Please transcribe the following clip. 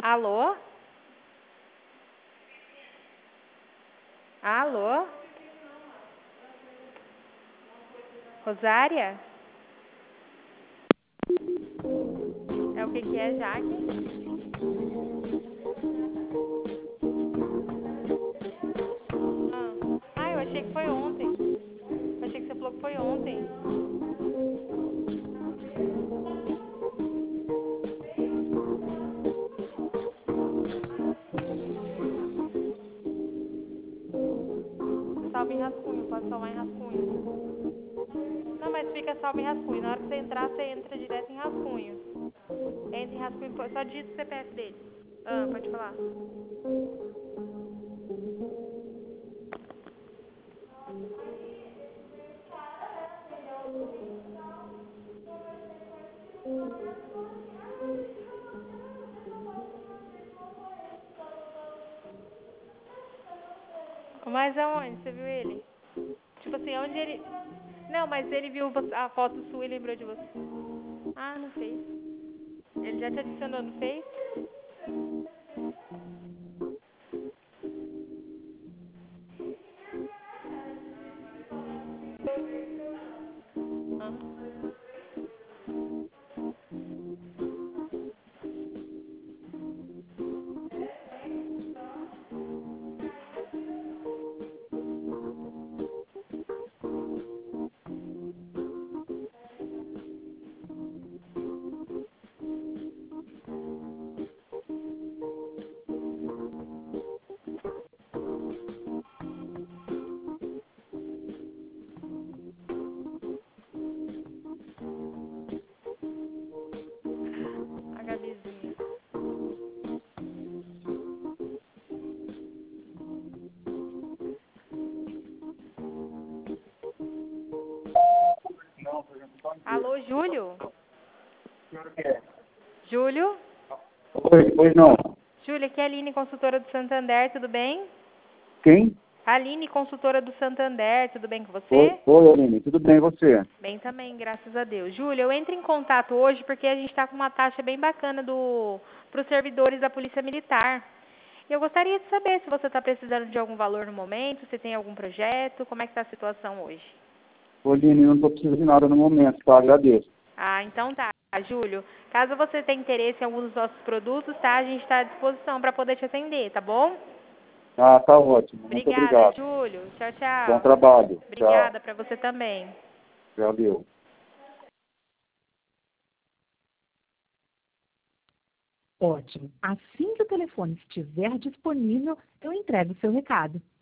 Alô? Alô? Rosária? É o que é, Jaque? Eu achei que foi ontem. Eu achei que você falou que foi ontem. Salve em Rascunho, pode salvar em Rascunho. Não, mas fica salvo em Rascunho. Na hora que você entrar, você entra direto em Rascunho. Entra em Rascunho, só digita o CPF dele. Pode falar. Mas aonde? Você viu ele? Tipo assim, onde ele... Não, mas ele viu a foto sua e lembrou de você. Ah, não fez. Ele já te adicionou no Face? A Gabizinha. Alô, Júlio? Júlio? Oi, pois não. Júlio, aqui é a Aline, consultora do Santander, tudo bem? Quem? Aline, consultora do Santander, tudo bem com você? Oi, Aline, tudo bem e você? Bem também, graças a Deus. Júlio, eu entro em contato hoje porque a gente está com uma taxa bem bacana para os servidores da Polícia Militar. E eu gostaria de saber se você está precisando de algum valor no momento, se tem algum projeto, como é que está a situação hoje? Ô, Aline, não estou precisando de nada no momento, tá? Agradeço. Ah, então tá, Júlio. Caso você tenha interesse em algum dos nossos produtos, tá? A gente está à disposição para poder te atender, tá bom? Ah, tá ótimo. Muito Obrigada, obrigado. Júlio. Tchau, Bom tchau. trabalho. Tchau. Obrigada para você também. Valeu. Ótimo. Assim que o telefone estiver disponível, eu entrego o seu recado.